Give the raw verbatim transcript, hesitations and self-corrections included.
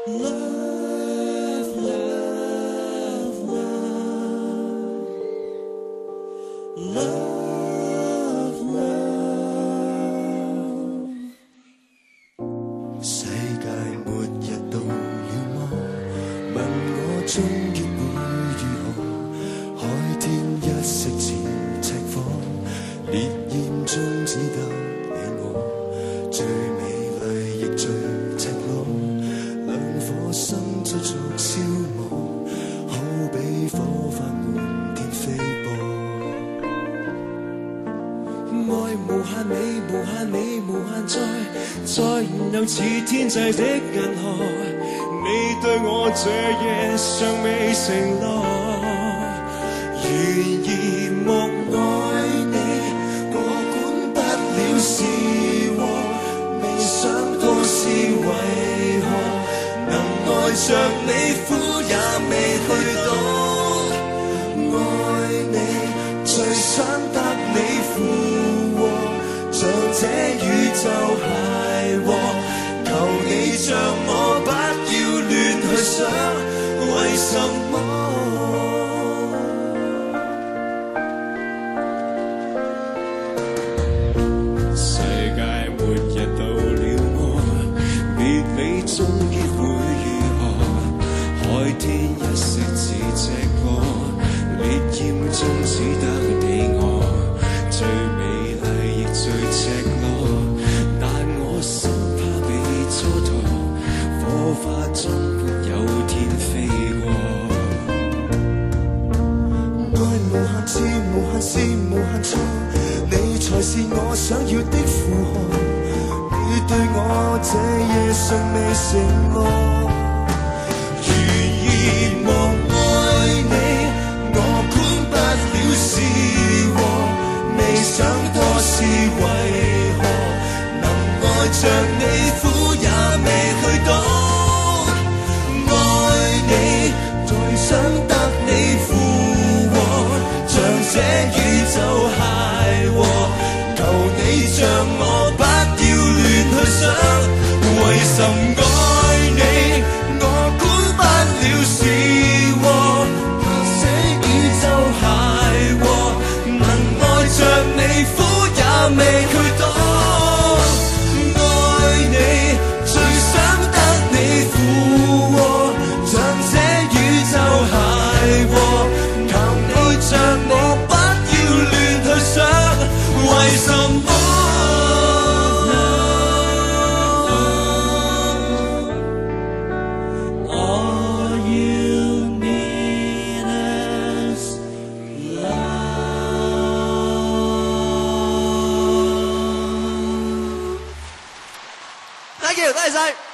Love, love, love, love, love。世界末日到了嗎？問我終結會如何？海天一息似赤火，烈焰中只得你我，最美麗亦最赤裸。兩顆心追逐消磨，好比火花滿天飛播。愛無限美，無限美，無限再，再唔能似天際的銀河。你對我這夜尚未承諾，願意莫愛你，我管不了是禍，未想多是為何，能愛着你苦也未去懂，愛你最想得你附和，像這宇宙諧和，求你像我不要亂去想，為什麼世界末日到了麼？別理終結會如何？海天一息似赤裸，烈焰中只得你我，最美麗亦最赤裸。但我心怕被蹉跎，火花中沒有天飛過。愛無限次，無限是無限錯，你才是我想要的負荷。你對我這夜尚未承諾，願意莫愛你，我管不了是禍，未想多是為何，能愛着你苦也未去懂，愛你最想得你附和，像這宇宙諧和，求你像我不要亂去想，為什愛你，我管不了是禍，求這宇宙諧和，能愛着你苦也未去懂，愛你最想得你附和，像這宇宙諧和，求你像我不要亂去想，為什麼？All you need is love。Thank you，多謝晒。